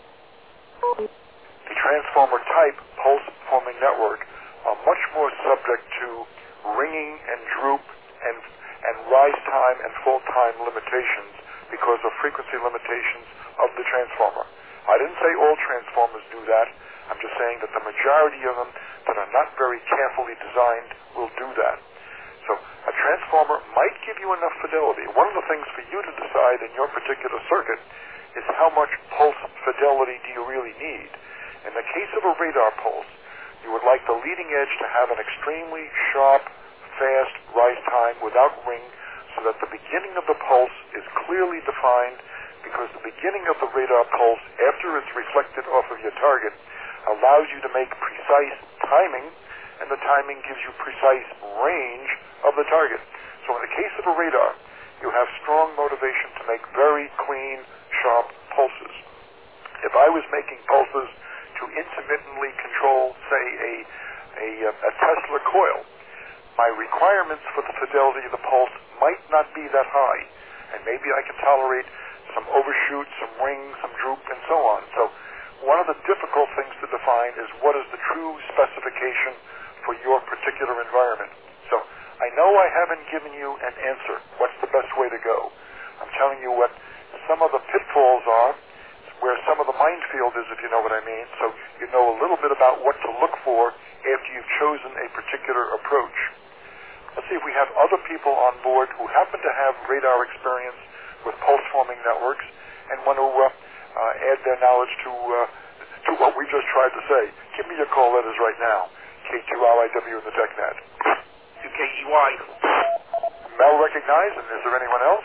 the transformer type pulse forming network are much more subject to ringing and droop and rise time and fall time limitations because of frequency limitations of the transformer. I didn't say all transformers do that. I'm just saying that the majority of them that are not very carefully designed will do that. So a transformer might give you enough fidelity. One of the things for you to decide in your particular circuit is how much pulse fidelity do you really need. In the case of a radar pulse, you would like the leading edge to have an extremely sharp, fast rise time without ring, so that the beginning of the pulse is clearly defined, because the beginning of the radar pulse, after it's reflected off of your target, allows you to make precise timing, and the timing gives you precise range of the target. So in the case of a radar, you have strong motivation to make very clean, sharp pulses. If I was making pulses to intermittently control, say, a Tesla coil, my requirements for the fidelity of the pulse might not be that high, and maybe I can tolerate some overshoot, some ring, some droop, and so on. So one of the difficult things to define is what is the true specification for your particular environment. So I know I haven't given you an answer. What's the best way to go? I'm telling you what some of the pitfalls are, where some of the minefield is, if you know what I mean. So you know a little bit about what to look for after you've chosen a particular approach. Let's see if we have other people on board who happen to have radar experience with pulse-forming networks and want to add their knowledge to what we just tried to say. Give me your call letters right now. K2RIW in the TechNet. 2KEY. Mel recognized, and is there anyone else?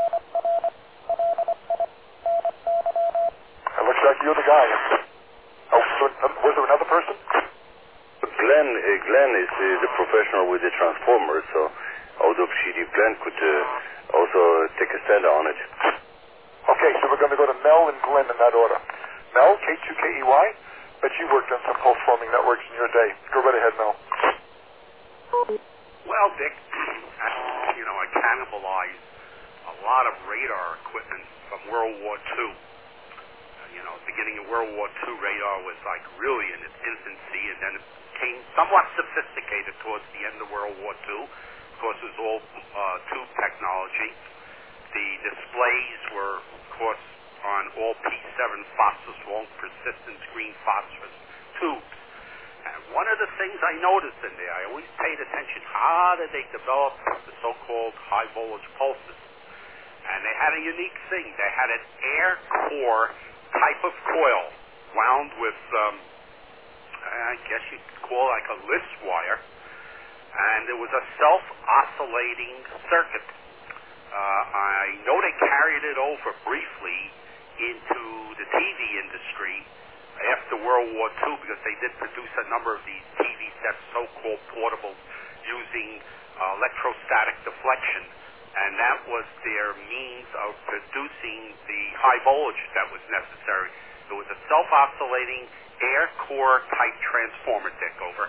It looks like you're the guy. Oh, was there another person? Glenn is the professional with the transformer, so although Glenn could also take a stand on it. Okay, so we're going to go to Mel and Glenn in that order. Mel, K2KEY, bet you worked on some pulse-forming networks in your day. Go right ahead, Mel. Well, Dick, I cannibalized a lot of radar equipment from World War II. Beginning of World War II, radar was like really in its infancy, and then it became somewhat sophisticated towards the end of World War II. Of course, it was all tube technology. The displays were, of course, on all P7 phosphorus, long persistent green phosphorus tubes. And one of the things I noticed in there, I always paid attention, how did they develop the so-called high voltage pulses? And they had a unique thing. They had an air core type of coil wound with, I guess you'd call it like a list wire, and it was a self-oscillating circuit. I know they carried it over briefly into the TV industry after World War II, because they did produce a number of these TV sets, so-called portables, using electrostatic deflection, and that was their means of producing the high voltage that was necessary. It was a self-oscillating air core type transformer, Dick. Over.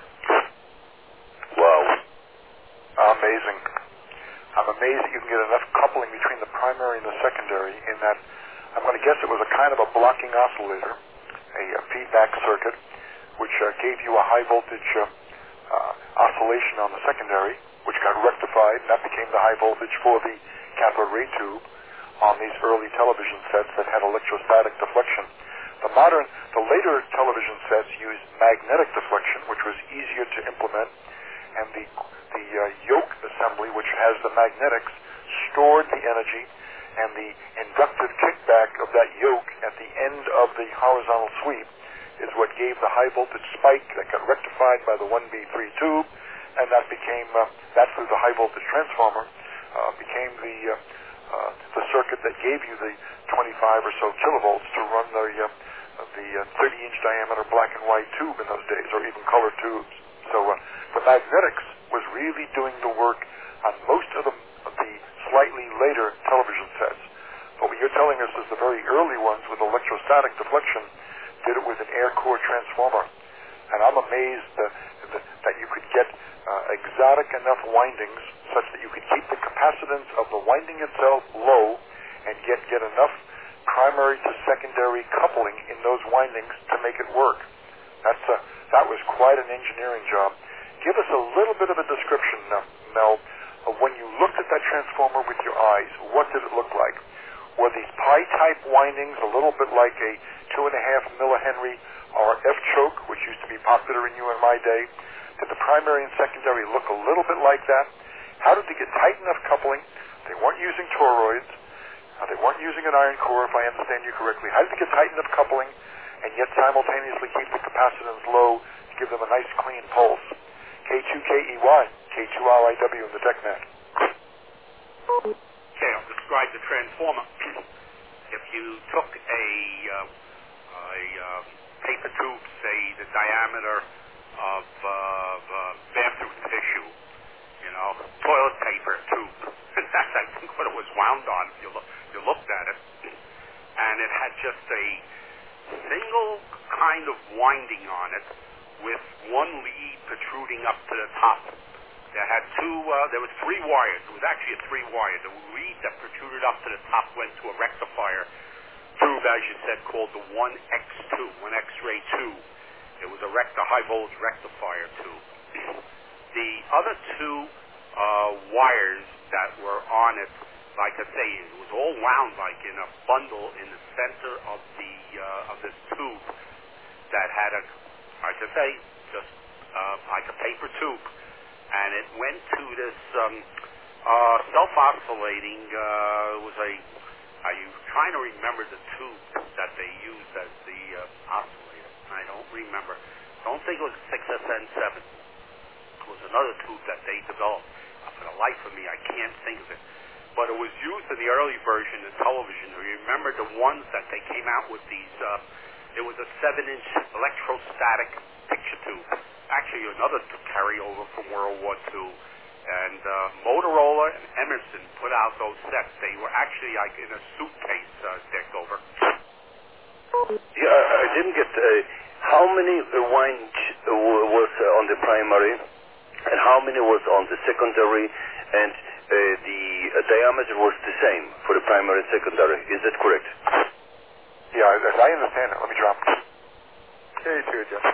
Wow. Amazing. I'm amazed that you can get enough coupling between the primary and the secondary, in that I'm going to guess it was a kind of a blocking oscillator, a feedback circuit, which gave you a high voltage oscillation on the secondary, which got rectified, and that became the high voltage for the cathode ray tube on these early television sets that had electrostatic deflection. The later television sets used magnetic deflection, which was easier to implement, and the yoke assembly, which has the magnetics, stored the energy, and the inductive kickback of that yoke at the end of the horizontal sweep is what gave the high voltage spike that got rectified by the 1B3 tube, and that became, that through the high voltage transformer, became the circuit that gave you the 25 or so kilovolts to run the 30-inch diameter black and white tube in those days, or even color tubes. So the magnetics was really doing the work on most of the slightly later television sets. But what you're telling us is the very early ones with electrostatic deflection did it with an air core transformer. And I'm amazed that you could get a exotic enough windings such that you could keep the capacitance of the winding itself low and get enough primary to secondary coupling in those windings to make it work. That was quite an engineering job. Give us a little bit of a description, Mel, of when you looked at that transformer with your eyes. What did it look like? Were these pi-type windings a little bit like a 2.5 millihenry RF choke, which used to be popular in you and my day? Did the primary and secondary look a little bit like that? How did they get tight enough coupling? They weren't using toroids. They weren't using an iron core, if I understand you correctly. How did they get tight enough coupling and yet simultaneously keep the capacitance low to give them a nice clean pulse? K2KEY, K2RIW in the TechNet. Okay, I'll describe the transformer. If you took a paper tube, say the diameter of bathroom tissue, toilet paper tube, that's I think what it was wound on. If you looked at it, and it had just a single kind of winding on it with one lead protruding up to the top. There was 3 wires. It was actually a 3-wire. The lead that protruded up to the top went to a rectifier tube, as you said, called the 1X2, 1X-ray tube. It was a high voltage rectifier tube. The other 2 wires that were on it, like I say, it was all wound like in a bundle in the center of this tube that had like I say, just like a paper tube. And it went to this self-oscillating, are you trying to remember the tube that they used as the oscillator? I don't remember. Don't think it was 6SN7. It was another tube that they developed. For the life of me, I can't think of it. But it was used in the early version of television. Remember the ones that they came out with these, it was a 7-inch electrostatic picture tube. Actually, another carryover from World War II. And Motorola and Emerson put out those sets. They were actually like in a suitcase, Dick, over. Yeah, I didn't get how many winds was on the primary and how many was on the secondary, and the diameter was the same for the primary and secondary. Is that correct? Yeah, as I understand it. Let me drop. Hey, too, Jeff.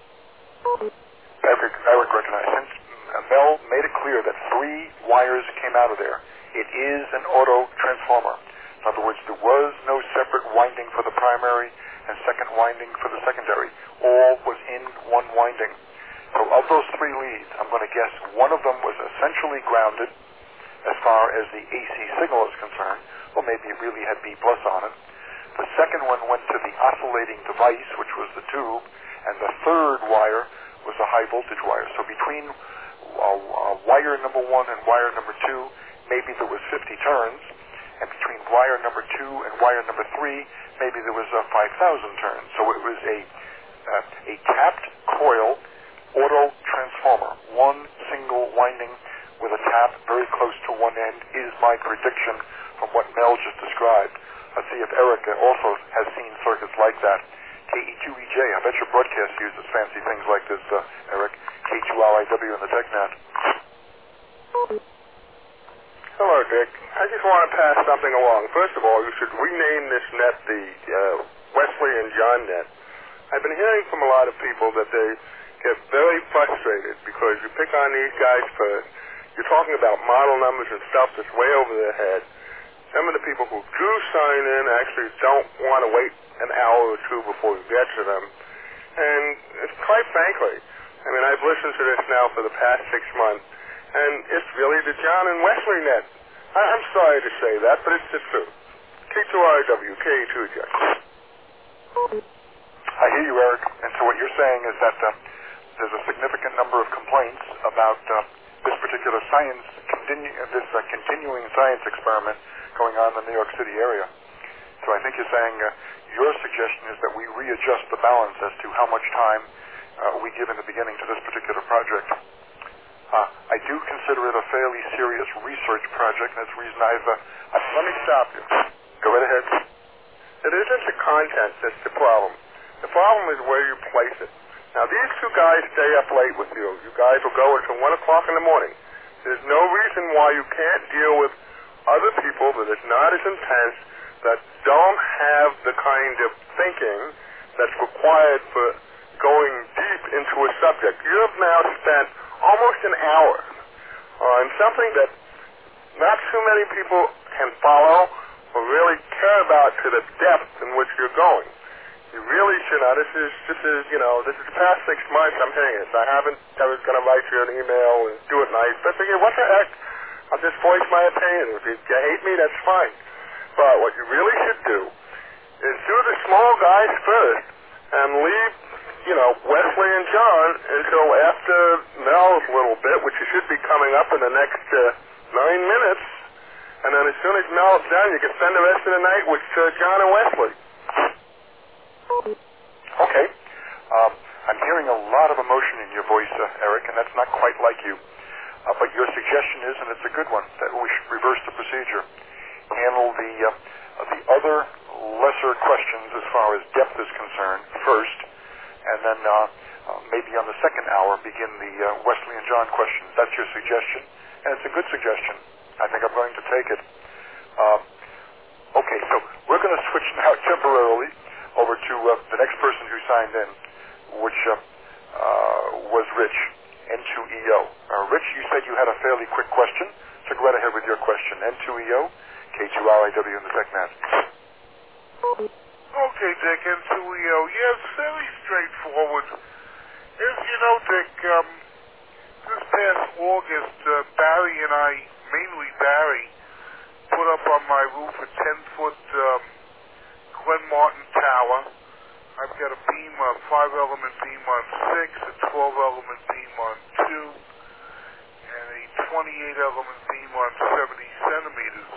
Eric recognized. Since Mel made it clear that 3 wires came out of there, it is an auto transformer. In other words, there was no separate winding for the primary and second winding for the secondary. All was in one winding. So of those 3 leads, I'm going to guess one of them was essentially grounded as far as the AC signal is concerned, or maybe it really had B+ on it. The second one went to the oscillating device, which was the tube, and the third wire was a high voltage wire. So between wire number 1 and wire number 2, maybe there was 50 turns, and between wire number 2 and wire number 3, maybe there was 5,000 turns. So it was a tapped coil auto transformer, one single winding with a tap very close to one end is my prediction from what Mel just described. Let's see if Eric also has seen circuits like that. KE2EJ, I bet your broadcast uses fancy things like this, Eric. K2RIW in the TechNet. Hello, Dick. I just want to pass something along. First of all, you should rename this net the Wesley and John net. I've been hearing from a lot of people that they get very frustrated because you pick on these guys first. You're talking about model numbers and stuff that's way over their head. Some of the people who do sign in actually don't want to wait an hour or 2 before you get to them. And quite frankly, I mean, I've listened to this now for the past 6 months, and it's really the John and Wesley net. I'm sorry to say that, but it's the truth. K2RW, KE2J. I hear you, Eric. And so what you're saying is that there's a significant number of complaints about this particular continuing science experiment going on in the New York City area. So I think you're saying your suggestion is that we readjust the balance as to how much time we give in the beginning to this particular project. I do consider it a fairly serious research project, and that's the reason Let me stop you. Go right ahead. It isn't the content that's the problem. The problem is where you place it. Now, these two guys stay up late with you. You guys will go until 1 o'clock in the morning. There's no reason why you can't deal with other people that is not as intense, that don't have the kind of thinking that's required for going deep into a subject. You have now spent almost an hour on something that not too many people can follow or really care about to the depth in which you're going. You really should not. This is the past 6 months I'm hearing this. I was going to write you an email and do it nice, but I figured, what the heck? I'll just voice my opinion. If you hate me, that's fine. But what you really should do is do the small guys first and leave, Wesley and John until after Mel's little bit, which you should be coming up in the next 9 minutes. And then as soon as Mel's done, you can spend the rest of the night with John and Wesley. Okay. I'm hearing a lot of emotion in your voice, Eric, and that's not quite like you. But your suggestion is, and it's a good one, that we should reverse the procedure. Handle the other lesser questions as far as depth is concerned first, and then maybe on the second hour begin the Wesley and John questions. That's your suggestion, and it's a good suggestion. I think I'm going to take it. Okay, so we're going to switch now temporarily over to the next person who signed in, which was Rich, N2EO. Rich, you said you had a fairly quick question, so go right ahead with your question. N2EO, K2RIW in the TechNet. Okay, Dick, N2EO. Yes, very straightforward. As you know, Dick, this past August, Barry and I, mainly Barry, put up on my roof a 10-foot Glen Martin tower. I've got a beam, a 5-element beam on 6, a 12-element beam on 2, and a 28-element beam on 70 centimeters.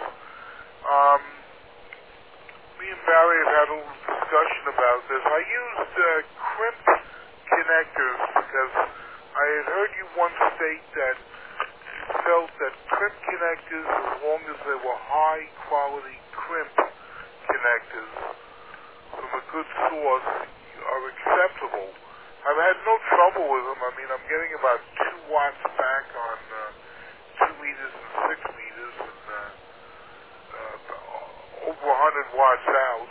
Me and Barry have had a little discussion about this. I used crimp connectors because I had heard you once state that you felt that crimp connectors, as long as they were high-quality crimp connectors from a good source, are acceptable. I've had no trouble with them. I mean, I'm getting about 2 watts back on 2 meters and 6 meters, and over 100 watts out.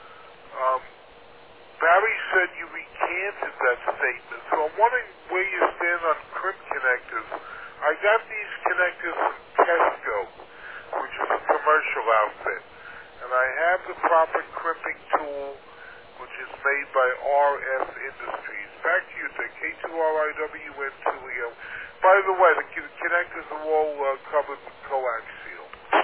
Barry said you recanted that statement, so I'm wondering where you stand on crimp connectors. I got these connectors from Tesco, which is a commercial outfit, and I have the proper crimping tool, which is made by RF Industries. Back to you, Dick. K2RIW N2EO. By the way, the connectors are all covered with coaxial.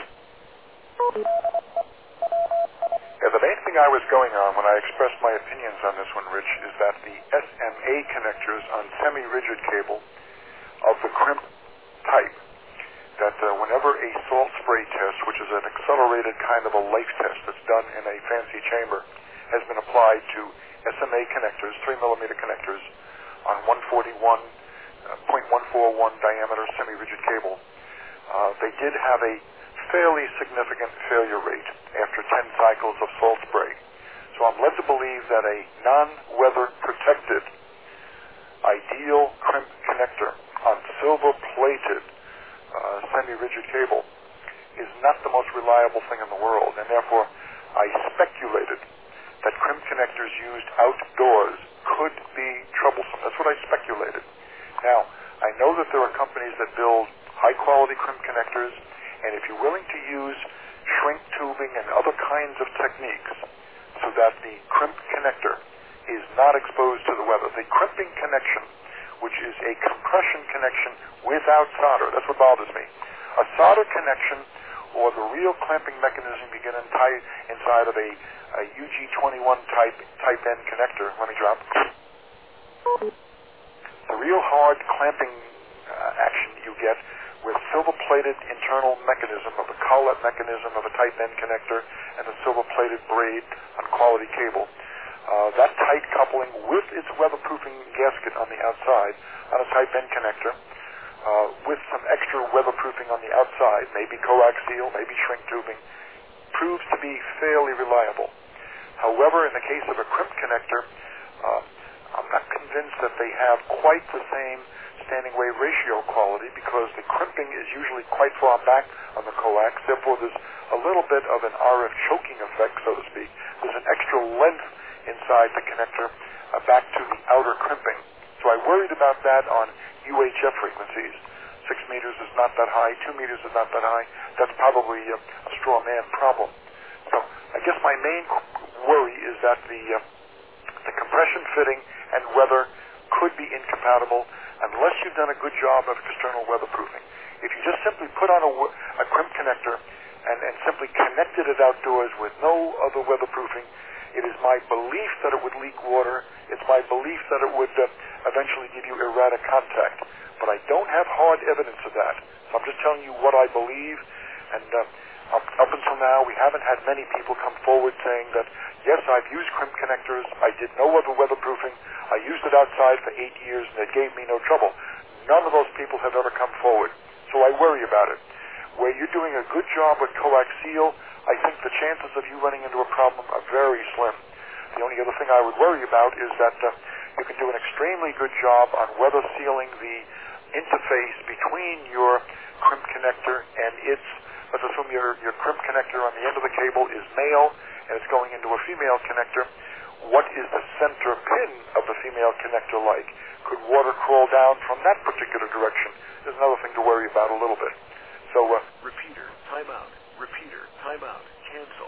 Yeah, the main thing I was going on when I expressed my opinions on this one, Rich, is that the SMA connectors on semi-rigid cable of the crimp type, that whenever a salt spray test, which is an accelerated kind of a life test that's done in a fancy chamber, has been applied to SMA connectors, 3mm connectors, on 141.141 diameter semi-rigid cable, they did have a fairly significant failure rate after 10 cycles of salt spray. So I'm led to believe that a non-weather protected ideal crimp connector on silver-plated semi-rigid cable is not the most reliable thing in the world, and therefore I speculated that crimp connectors used outdoors could be troublesome. That's what I speculated. Now, I know that there are companies that build high-quality crimp connectors, and if you're willing to use shrink tubing and other kinds of techniques so that the crimp connector is not exposed to the weather, the crimping connection, which is a compression connection without solder, that's what bothers me. A solder connection or the real clamping mechanism you get inside of a UG21 type N connector, let me drop. The real hard clamping action you get with silver-plated internal mechanism of a collet mechanism of a type N connector and a silver-plated braid on quality cable. That tight coupling with its weatherproofing gasket on the outside on a type N connector with some extra weatherproofing on the outside, maybe coaxial, maybe shrink tubing, proves to be fairly reliable. However, in the case of a crimp connector, I'm not convinced that they have quite the same standing wave ratio quality because the crimping is usually quite far back on the coax. Therefore, there's a little bit of an RF choking effect, so to speak. There's an extra length inside the connector back to the outer crimping. So I worried about that on UHF frequencies. 6 meters is not that high, 2 meters is not that high. That's probably a straw man problem. So I guess my main worry is that the compression fitting and weather could be incompatible unless you've done a good job of external weatherproofing. If you just simply put on a crimp connector and simply connected it outdoors with no other weatherproofing, it is my belief that it would leak water. It's my belief that it would eventually give you erratic contact. But I don't have hard evidence of that. So I'm just telling you what I believe. And up until now, we haven't had many people come forward saying that, yes, I've used crimp connectors. I did no other weatherproofing. I used it outside for 8 years, and it gave me no trouble. None of those people have ever come forward. So I worry about it. Where you're doing a good job with coax seal, I think the chances of you running into a problem are very slim. The only other thing I would worry about is that you can do an extremely good job on weather sealing the interface between your crimp connector and its, let's assume your crimp connector on the end of the cable is male and it's going into a female connector. What is the center pin of the female connector like? Could water crawl down from that particular direction? There's another thing to worry about a little bit. So, Repeater, timeout. Repeater, timeout. Cancel.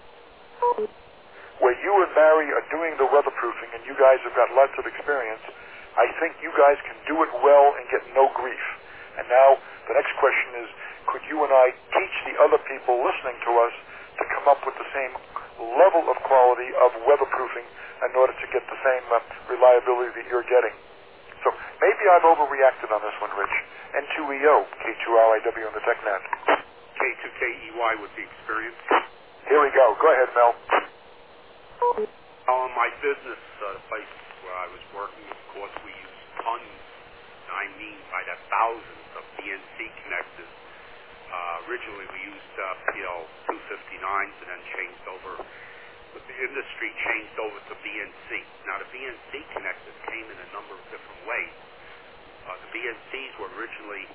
Where you and Barry are doing the weatherproofing and you guys have got lots of experience, I think you guys can do it well and get no grief. And now the next question is, could you and I teach the other people listening to us to come up with the same level of quality of weatherproofing in order to get the same reliability that you're getting? So maybe I've overreacted on this one, Rich. N2EO, K2RIW on the TechNet. K2KEY with the experience. Here we go. Go ahead, Mel. On my business place where I was working, of course, we used tons, I mean by the thousands of BNC connectors. Originally we used PL259s and then changed over, but the industry changed over to BNC. Now the BNC connectors came in a number of different ways. The BNCs were originally,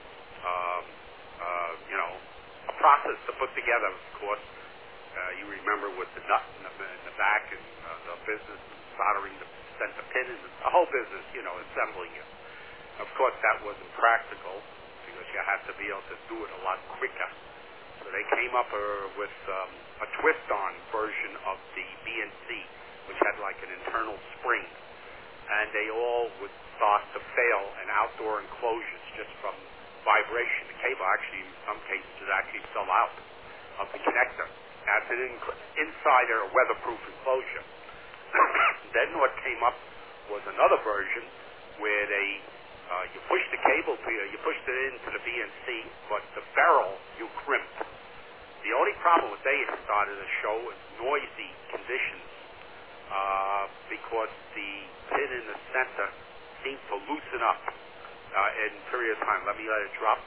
a process to put together, of course. You remember with the nut in the back and the business soldering the center pin and the whole business, assembling it. Of course, that wasn't practical because you had to be able to do it a lot quicker. So they came up with a twist-on version of the BNC, which had like an internal spring. And they all would start to fail in outdoor enclosures just from vibration. The cable actually, in some cases, would actually fell out of the connector. As an inside or weatherproof enclosure. Then what came up was another version where you push the cable, you pushed it into the BNC, but the ferrule you crimped. The only problem what they started to show was noisy conditions because the pin in the center seemed to loosen up in a period of time. Let me let it drop.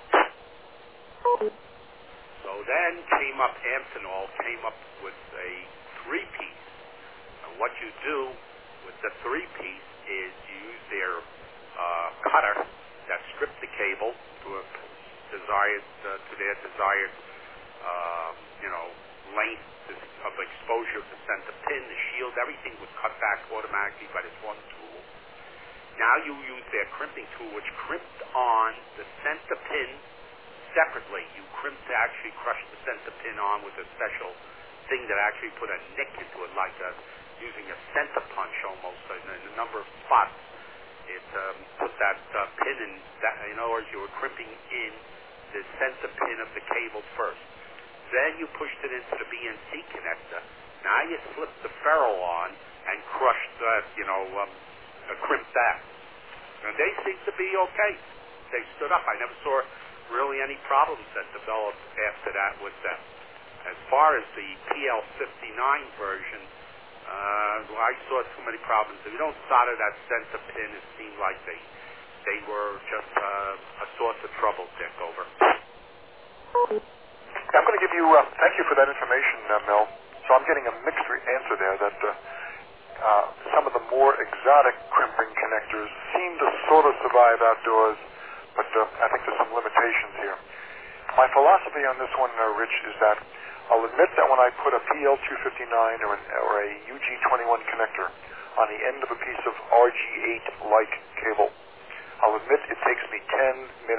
So then Amphenol came up with a 3-piece. And what you do with the 3-piece is you use their cutter that stripped the cable to their desired length of exposure of the center pin, the shield, everything was cut back automatically by this one tool. Now you use their crimping tool, which crimped on the center pin separately. You crimped to actually crush the center pin on with a special thing that actually put a nick into it, like using a center punch almost in a number of spots. It put that pin in. In other words, you were crimping in the center pin of the cable first. Then you pushed it into the BNC connector. Now you slipped the ferrule on and crushed crimped that. And they seemed to be okay. They stood up. I never saw really any problems that developed after that with them. As far as the PL59 version, I saw too many problems. If you don't solder that center pin, it seemed like they were just a source of trouble, Dick. Over. I'm going to give you, thank you for that information, Mel. So I'm getting a mixed answer there that some of the more exotic crimping connectors seem to sort of survive outdoors, but I think there's some limitations here. My philosophy on this one, Rich, is that I'll admit that when I put a PL259 or a UG21 connector on the end of a piece of RG8-like cable, I'll admit it takes me 10 minutes